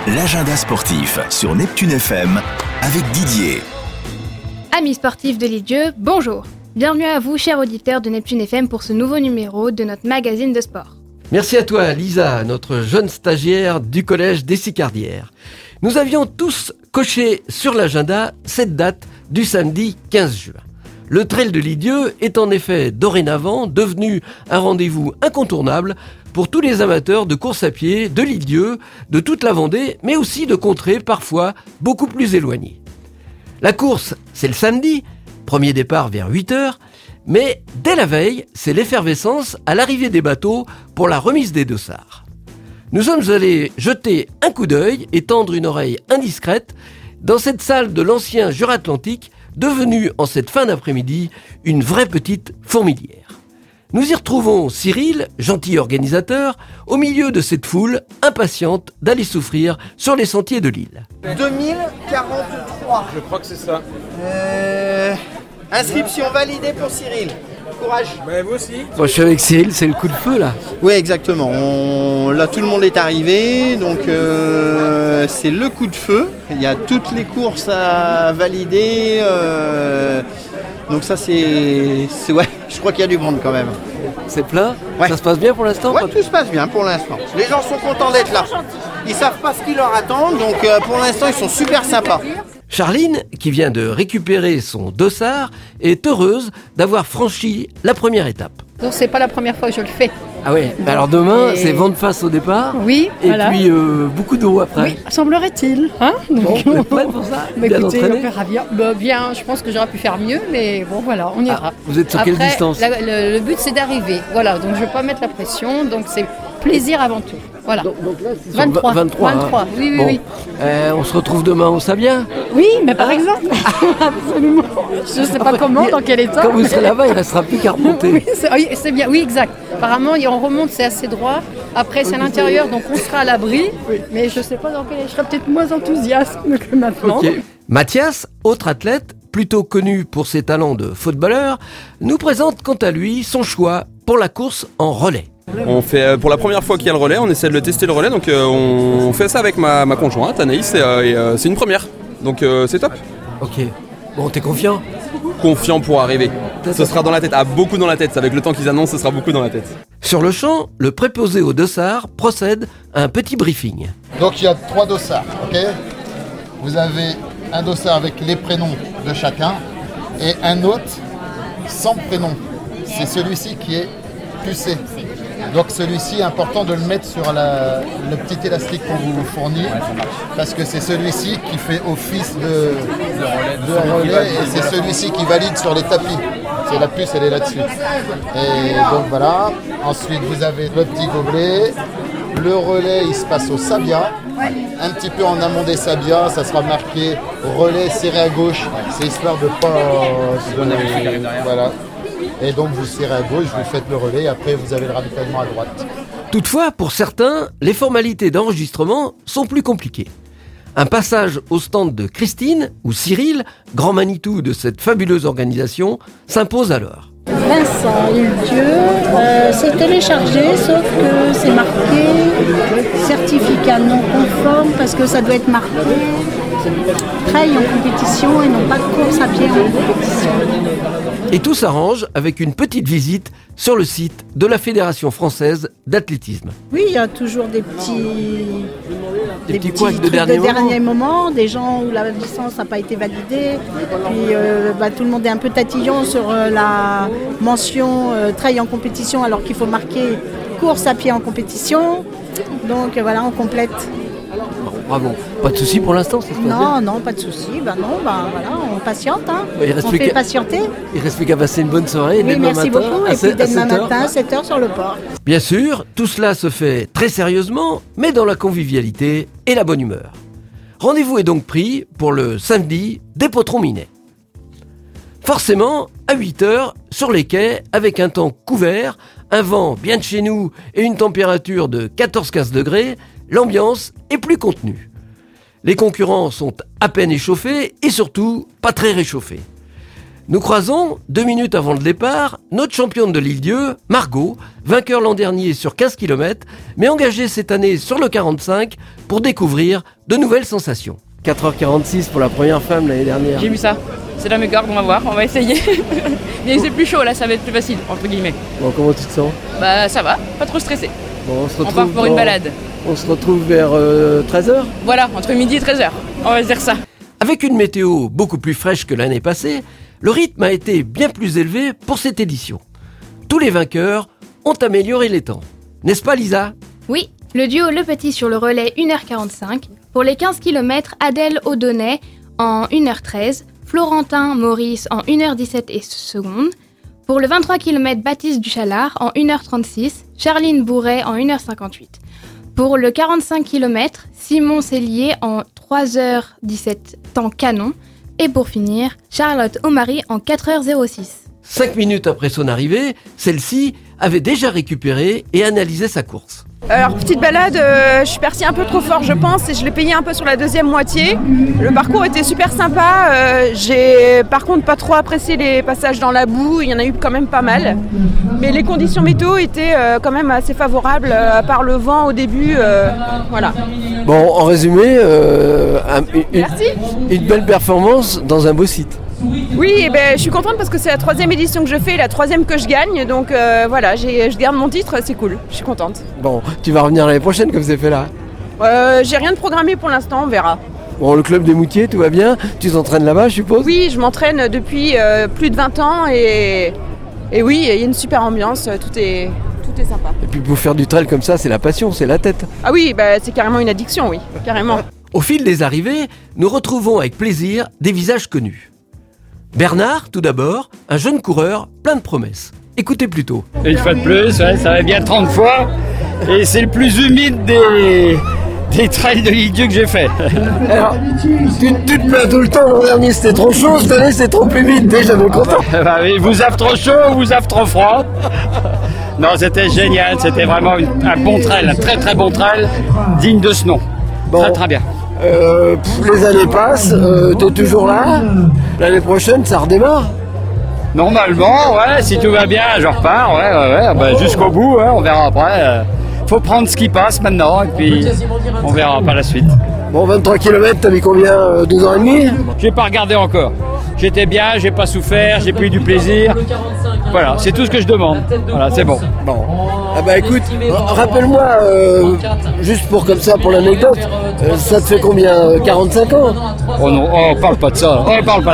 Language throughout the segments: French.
l'agenda sportif sur Neptune FM avec Didier. Amis sportifs de Lisieux, bonjour. Bienvenue à vous, chers auditeurs de Neptune FM, pour ce nouveau numéro de notre magazine de sport. Merci à toi, Lisa, notre jeune stagiaire du collège des Sicardières. Nous avions tous coché sur l'agenda cette date du samedi 15 juin. Le Trail de Lisieux est en effet dorénavant devenu un rendez-vous incontournable pour tous les amateurs de course à pied de Lisieux, de toute la Vendée, mais aussi de contrées parfois beaucoup plus éloignées. La course, c'est le samedi, premier départ vers 8h, mais dès la veille, c'est l'effervescence à l'arrivée des bateaux pour la remise des dossards. Nous sommes allés jeter un coup d'œil et tendre une oreille indiscrète dans cette salle de l'ancien Jura Atlantique, devenue en cette fin d'après-midi une vraie petite fourmilière. Nous y retrouvons Cyril, gentil organisateur, au milieu de cette foule impatiente d'aller souffrir sur les sentiers de l'île. 2043. Je crois que c'est ça. Inscription validée pour Cyril. Courage. Bah, vous aussi. Moi, je suis avec Cyril, c'est le coup de feu là. Oui, exactement. Là, tout le monde est arrivé, donc c'est le coup de feu. Il y a toutes les courses à valider. Donc ça, c'est ouais. Je crois qu'il y a du monde quand même. C'est plein. Ouais. Ça se passe bien pour l'instant? Ouais, tout se passe bien pour l'instant. Les gens sont contents d'être là. Ils savent pas ce qui leur attend, donc pour l'instant, ils sont super sympas. Charline, qui vient de récupérer son dossard, est heureuse d'avoir franchi la première étape. Donc c'est pas la première fois que je le fais. Ah ouais, alors demain, Et- c'est vent de face au départ, Oui, et voilà. puis beaucoup d'eau après. Oui, semblerait-il. Hein. Bon, vous êtes prête pour ça? Bah, Bien écoutez, on entraîné? verra bien. Bah, bien, je pense que j'aurais pu faire mieux, mais bon voilà, on ira. Ah, vous êtes sur quelle Après, distance? le but c'est d'arriver. Voilà, donc je vais pas mettre la pression, donc c'est plaisir avant tout. Voilà. Donc là, c'est sur 23. 23, 23, oui, oui, Bon. oui. On se retrouve demain au Sabien. Oui, mais par exemple. Absolument. Je sais pas comment, dans quel état. Quand vous serez là-bas, il ne restera plus qu'à remonter. Oui, c'est bien, oui, exact. Apparemment, on remonte, c'est assez droit. Après, c'est à l'intérieur, donc on sera à l'abri. Mais je sais pas dans quel. Je serai peut-être moins enthousiaste que maintenant. Ok. Mathias, autre athlète, plutôt connu pour ses talents de footballeur, nous présente quant à lui son choix pour la course en relais. On fait pour la première fois qu'il y a le relais, on essaie de le tester le relais, donc on fait ça avec ma conjointe Anaïs et c'est une première. Donc c'est top. Ok. Bon, t'es confiant? Confiant pour arriver. Ce sera dans la tête, beaucoup dans la tête. Avec le temps qu'ils annoncent, ce sera beaucoup dans la tête. Sur le champ, le préposé au dossard procède à un petit briefing. Donc il y a 3 dossards, ok. Vous avez un dossard avec les prénoms de chacun et un autre sans prénom. C'est celui-ci qui est pucé. Donc celui-ci est important de le mettre sur le petit élastique qu'on vous fournit parce que c'est celui-ci qui fait office de relais et c'est celui-ci qui valide sur les tapis. C'est la puce, elle est là-dessus. Et donc voilà. Ensuite vous avez le petit gobelet. Le relais, il se passe au sabia. Un petit peu en amont des sabias, ça sera marqué relais serré à gauche. C'est histoire de pas... Voilà. Et donc vous serrez à gauche, vous faites le relais, et après vous avez le ravitaillement à droite. Toutefois, pour certains, les formalités d'enregistrement sont plus compliquées. Un passage au stand de Christine ou Cyril, grand Manitou de cette fabuleuse organisation, s'impose alors. Vincent Dieu, c'est téléchargé, sauf que c'est marqué certificat non conforme parce que ça doit être marqué trail en compétition et non pas course à pied en compétition. Et tout s'arrange avec une petite visite sur le site de la Fédération française d'athlétisme. Oui, il y a toujours des petits couacs de trucs dernier moment, des gens où la licence n'a pas été validée. Puis tout le monde est un peu tatillon sur la mention trail en compétition alors qu'il faut marquer course à pied en compétition. Donc voilà, on complète. Bravo. Pas de soucis pour l'instant, ça se passe bien? Non, pas de souci. Voilà, on patiente. Hein. Il reste On plus fait qu'à- patienter. Il reste plus qu'à passer une bonne soirée. Oui, dès demain merci matin, beaucoup. à Et puis dès demain 7 heures. matin, 7h sur le port. Bien sûr, tout cela se fait très sérieusement, mais dans la convivialité et la bonne humeur. Rendez-vous est donc pris pour le samedi des Potrons Minets. Forcément, à 8h, sur les quais, avec un temps couvert, un vent bien de chez nous et une température de 14-15 degrés, l'ambiance est plus contenue. Les concurrents sont à peine échauffés et surtout pas très réchauffés. Nous croisons, 2 minutes avant le départ, notre championne de l'Île-Dieu, Margot, vainqueur l'an dernier sur 15 km, mais engagée cette année sur le 45 pour découvrir de nouvelles sensations. 4h46 pour la première femme l'année dernière. J'ai vu ça. C'est dans mes cordes, on va voir, on va essayer. Mais c'est plus chaud là, ça va être plus facile, entre guillemets. Bon, comment tu te sens ? Bah ça va, pas trop stressé. Bon, On part pour une balade. On se retrouve vers 13h ? Voilà, entre midi et 13h, on va se dire ça. Avec une météo beaucoup plus fraîche que l'année passée, le rythme a été bien plus élevé pour cette édition. Tous les vainqueurs ont amélioré les temps. N'est-ce pas Lisa ? Oui, le duo Le Petit sur le relais 1h45. Pour les 15 km, Adèle Audonnet en 1h13, Florentin Maurice en 1h17 et secondes. Pour le 23 km, Baptiste Duchalard en 1h36, Charline Bourret en 1h58. Pour le 45 km, Simon Cellier en 3h17 temps canon. Et pour finir, Charlotte Omary en 4h06. 5 minutes après son arrivée, celle-ci avait déjà récupéré et analysé sa course. Alors petite balade, je suis partie un peu trop fort je pense et je l'ai payé un peu sur la deuxième moitié. Le parcours était super sympa, j'ai par contre pas trop apprécié les passages dans la boue, il y en a eu quand même pas mal. Mais les conditions météo étaient quand même assez favorables, à part le vent au début, voilà. Bon, en résumé, Merci. Une belle performance dans un beau site. Oui, et je suis contente parce que c'est la 3e édition que je fais et la 3e que je gagne, donc voilà, je garde mon titre, c'est cool, je suis contente. Bon, tu vas revenir l'année prochaine comme c'est fait là ? J'ai rien de programmé pour l'instant, on verra. Bon, le club des Moutiers, tout va bien ? Tu t'entraînes là-bas, je suppose ? Oui, je m'entraîne depuis plus de 20 ans et oui, il y a une super ambiance, tout est sympa. Et puis pour faire du trail comme ça, c'est la passion, c'est la tête. Ah oui, c'est carrément une addiction, oui, carrément. Au fil des arrivées, nous retrouvons avec plaisir des visages connus. Bernard, tout d'abord, un jeune coureur plein de promesses. Écoutez plutôt. Une fois de plus, ouais, ça va bien 30 fois. Et c'est le plus humide des trails de l'Île-Dieu que j'ai fait. Alors, tu te plains tout le temps, l'an dernier c'était trop chaud, cette année c'est trop humide, déjà me content. Bah oui, vous avez trop chaud ou vous avez trop froid. Non, c'était génial, c'était vraiment un bon trail, un très très bon trail, digne de ce nom. Bon. Très très bien. Les années passent, t'es toujours là. L'année prochaine, ça redémarre. Normalement, ouais, si tout va bien, je repars, ouais, jusqu'au bout, ouais, on verra après. Faut prendre ce qui passe maintenant et puis on verra par la suite. Bon, 23 km, t'as mis combien 2 ans et demi ? J'ai pas regardé encore. J'étais bien, j'ai pas souffert, j'ai pris du plaisir. Voilà, c'est tout ce que je demande. Voilà, c'est bon. Bon. Ah bah écoute, rappelle-moi, juste pour comme ça, pour l'anecdote, ça te fait combien 45 ans ? Oh non, on parle pas de ça.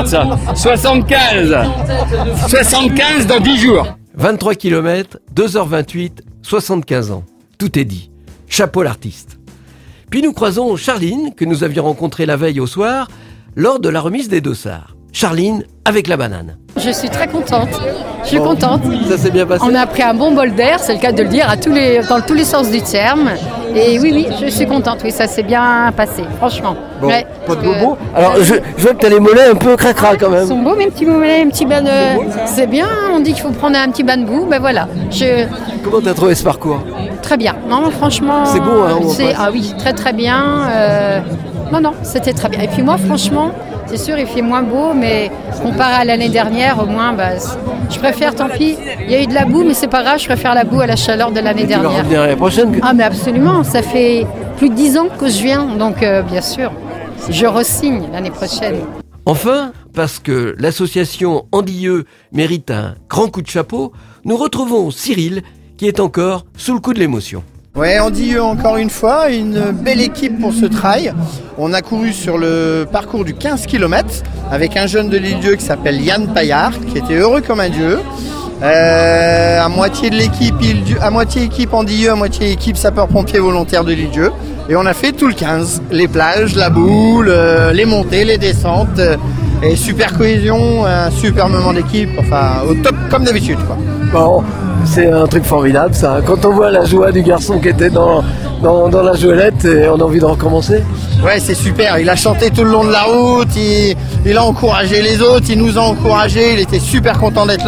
75 dans 10 jours. 23 km, 2h28, 75 ans. Tout est dit. Chapeau l'artiste. Puis nous croisons Charline, que nous avions rencontrée la veille au soir, lors de la remise des dossards. Charline avec la banane. Je suis très contente. Je suis contente. Ça s'est bien passé. On a pris un bon bol d'air, c'est le cas de le dire, dans tous les sens du terme. Et oui, je suis contente. Oui, ça s'est bien passé, franchement. Bon, ouais, pas de bobo. Alors, je vois que t'as les mollets un peu cracra quand même. Ils sont beaux, mes petits mollets, un petit bain de... C'est bien, on dit qu'il faut prendre un petit bain de boue. Ben voilà. Comment t'as trouvé ce parcours ? Très bien. Non, franchement... C'est beau, hein ? Ah oui, très très bien. Non, c'était très bien. Et puis moi, franchement... C'est sûr, il fait moins beau, mais comparé à l'année dernière, au moins, je préfère, tant pis. Il y a eu de la boue, mais c'est pas grave, je préfère la boue à la chaleur de l'année dernière. Tu vas revenir l'année prochaine ? Ah, mais absolument, ça fait plus de 10 ans que je viens, donc bien sûr, je re-signe l'année prochaine. Enfin, parce que l'association Andilleux mérite un grand coup de chapeau, nous retrouvons Cyril, qui est encore sous le coup de l'émotion. Ouais, Andilleux encore une fois, une belle équipe pour ce trail. On a couru sur le parcours du 15 km avec un jeune de l'Île-Dieu qui s'appelle Yann Paillard, qui était heureux comme un dieu. À moitié de l'équipe, à moitié équipe Andilleux, à moitié équipe sapeurs-pompiers volontaires de l'Île-Dieu. Et on a fait tout le 15, les plages, la boule, les montées, les descentes. Et super cohésion, un super moment d'équipe, enfin au top comme d'habitude quoi. Bon, c'est un truc formidable ça. Quand on voit la joie du garçon qui était dans la joëlette, et on a envie de recommencer. Ouais, c'est super, il a chanté tout le long de la route, il a encouragé les autres, il nous a encouragés, il était super content d'être là.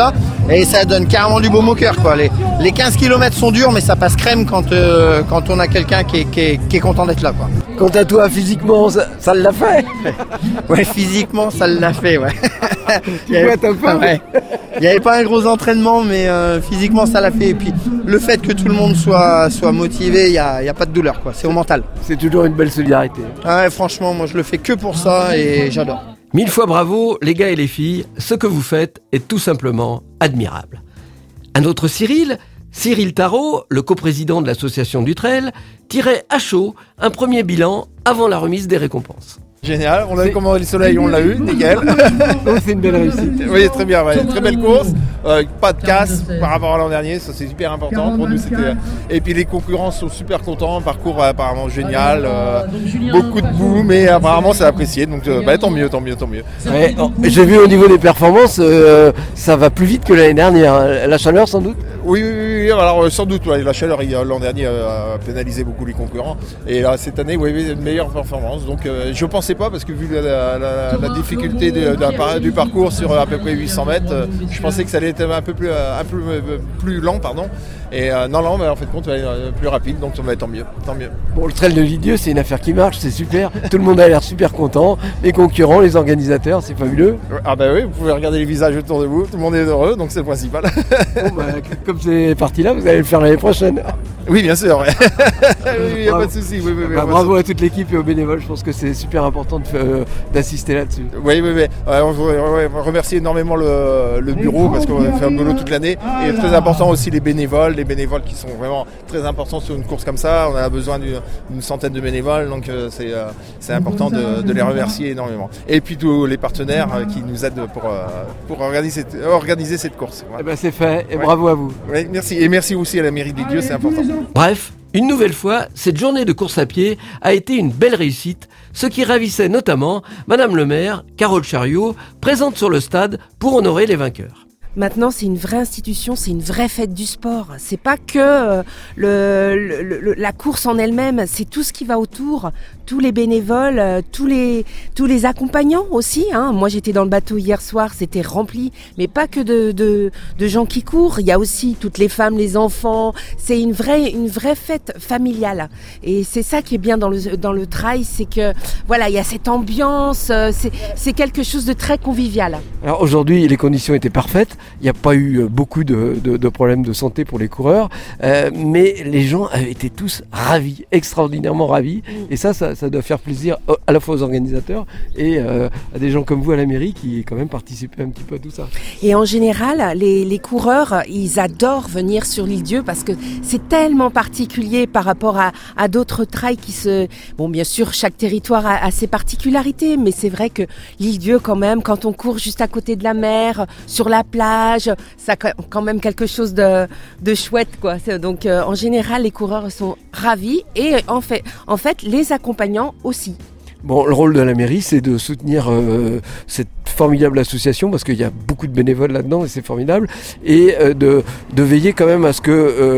Et ça donne carrément du baume au cœur, quoi. Les 15 km sont durs, mais ça passe crème quand on a quelqu'un qui est content d'être là, quoi. Quant à toi, physiquement, ça l'a fait. Ouais, physiquement, ça l'a fait, ouais. Tu vois, t'as pas. Ouais. Il n'y avait pas un gros entraînement, mais physiquement, ça l'a fait. Et puis, le fait que tout le monde soit motivé, il n'y a pas de douleur, quoi. C'est au mental. C'est toujours une belle solidarité. Ouais, franchement, moi, je le fais que pour ça et j'adore. 1000 fois bravo, les gars et les filles. Ce que vous faites est tout simplement admirable. Un autre Cyril Tarot, le coprésident de l'association du Trail, tirait à chaud un premier bilan avant la remise des récompenses. Génial, on avait commandé le soleil, on l'a eu, nickel. C'est une belle réussite. Oui, très bien, ouais. Très belle course, pas de casse par rapport à l'an dernier, ça c'est super important pour nous. Et puis les concurrents sont super contents, parcours apparemment génial, beaucoup de boue, mais apparemment c'est apprécié, donc tant mieux. Ouais, j'ai vu au niveau des performances, ça va plus vite que l'année dernière. La chaleur sans doute. Oui, alors sans doute, ouais, la chaleur l'an dernier a pénalisé beaucoup les concurrents, et là cette année, oui, une meilleure performance, donc je pensais pas, parce que vu la difficulté du parcours sur à peu près 800 mètres, je pensais que ça allait être un peu plus lent, pardon. Et non, mais en fait compte, plus rapide, donc tant mieux. Bon, le trail de Lisieux, c'est une affaire qui marche, c'est super. Tout le monde a l'air super content. Les concurrents, les organisateurs, c'est fabuleux. Ah bah oui, vous pouvez regarder les visages autour de vous, tout le monde est heureux, donc c'est le principal. Bon, bah, comme c'est parti là, vous allez le faire l'année prochaine. Oui, bien sûr. Ouais. Il n'y a pas de souci. Oui, bravo à toute l'équipe et aux bénévoles, je pense que c'est super important d'assister là-dessus. Oui. On remercie énormément le bureau parce qu'on fait un boulot toute l'année. Et très important aussi les bénévoles qui sont vraiment très importants sur une course comme ça. On a besoin d'une centaine de bénévoles, donc c'est important de les remercier énormément. Et puis tous les partenaires qui nous aident pour organiser cette course. Voilà. Eh ben c'est fait, et bravo à vous. Oui, merci. Et merci aussi à la mairie de Lisieux, c'est important. Bref, une nouvelle fois, cette journée de course à pied a été une belle réussite, ce qui ravissait notamment Madame le maire, Carole Chariot, présente sur le stade pour honorer les vainqueurs. Maintenant, c'est une vraie institution, c'est une vraie fête du sport. C'est pas que la course en elle-même, c'est tout ce qui va autour, tous les bénévoles, tous les accompagnants aussi. Hein. Moi, j'étais dans le bateau hier soir, c'était rempli, mais pas que de gens qui courent. Il y a aussi toutes les femmes, les enfants. C'est une vraie fête familiale. Et c'est ça qui est bien dans le trail, c'est que voilà, il y a cette ambiance. C'est quelque chose de très convivial. Alors aujourd'hui, les conditions étaient parfaites. Il n'y a pas eu beaucoup de problèmes de santé pour les coureurs, mais les gens avaient été tous ravis, extraordinairement ravis. Et ça doit faire plaisir à la fois aux organisateurs et à des gens comme vous à la mairie qui quand même participaient un petit peu à tout ça. Et en général, les coureurs, ils adorent venir sur l'Île-Dieu parce que c'est tellement particulier par rapport à d'autres trails Bon, bien sûr, chaque territoire a ses particularités, mais c'est vrai que l'Île-Dieu, quand même, quand on court juste à côté de la mer, sur la plage, ça a quand même quelque chose de chouette, quoi. Donc en général, les coureurs sont ravis et en fait les accompagnants aussi. Bon, le rôle de la mairie, c'est de soutenir cette formidable association parce qu'il y a beaucoup de bénévoles là-dedans et c'est formidable, et de veiller quand même à ce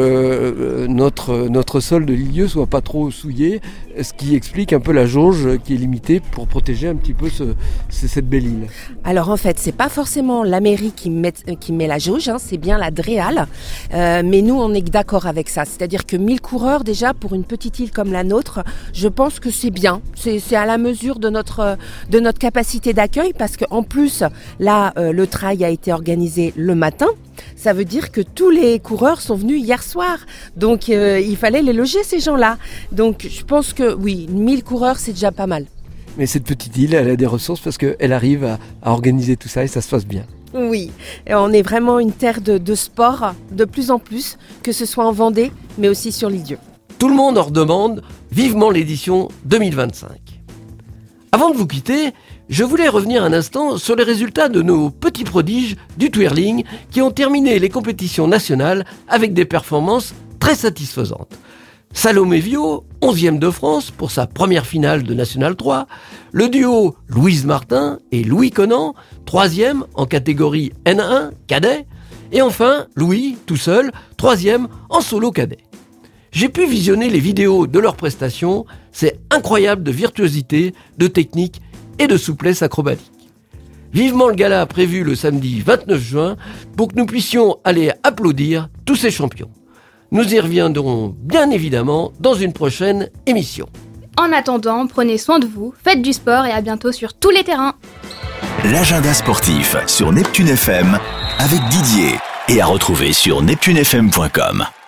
que notre sol de Lisieux soit pas trop souillé, ce qui explique un peu la jauge qui est limitée pour protéger un petit peu cette belle île. Alors en fait, c'est pas forcément la mairie qui met la jauge, hein, c'est bien la DREAL, mais nous on est d'accord avec ça, c'est-à-dire que 1000 coureurs déjà pour une petite île comme la nôtre, je pense que c'est bien, c'est à la mesure de notre capacité d'accueil, parce qu'en plus là le trail a été organisé le matin. Ça veut dire que tous les coureurs sont venus hier soir. Donc il fallait les loger, ces gens-là. Donc je pense que oui, 1000 coureurs, c'est déjà pas mal. Mais cette petite île, elle a des ressources parce qu'elle arrive à organiser tout ça et ça se passe bien. Oui, et on est vraiment une terre de sport de plus en plus, que ce soit en Vendée, mais aussi sur l'Île-Dieu. Tout le monde en redemande vivement l'édition 2025. Avant de vous quitter, je voulais revenir un instant sur les résultats de nos petits prodiges du twirling qui ont terminé les compétitions nationales avec des performances très satisfaisantes. Salomé Viau, 11e de France pour sa première finale de National 3, le duo Louise Martin et Louis Conan, 3e en catégorie N1 cadet, et enfin Louis, tout seul, 3e en solo cadet. J'ai pu visionner les vidéos de leurs prestations, c'est incroyable de virtuosité, de technique et de souplesse acrobatique. Vivement le gala prévu le samedi 29 juin pour que nous puissions aller applaudir tous ces champions. Nous y reviendrons bien évidemment dans une prochaine émission. En attendant, prenez soin de vous, faites du sport et à bientôt sur tous les terrains. L'agenda sportif sur Neptune FM avec Didier et à retrouver sur neptunefm.com.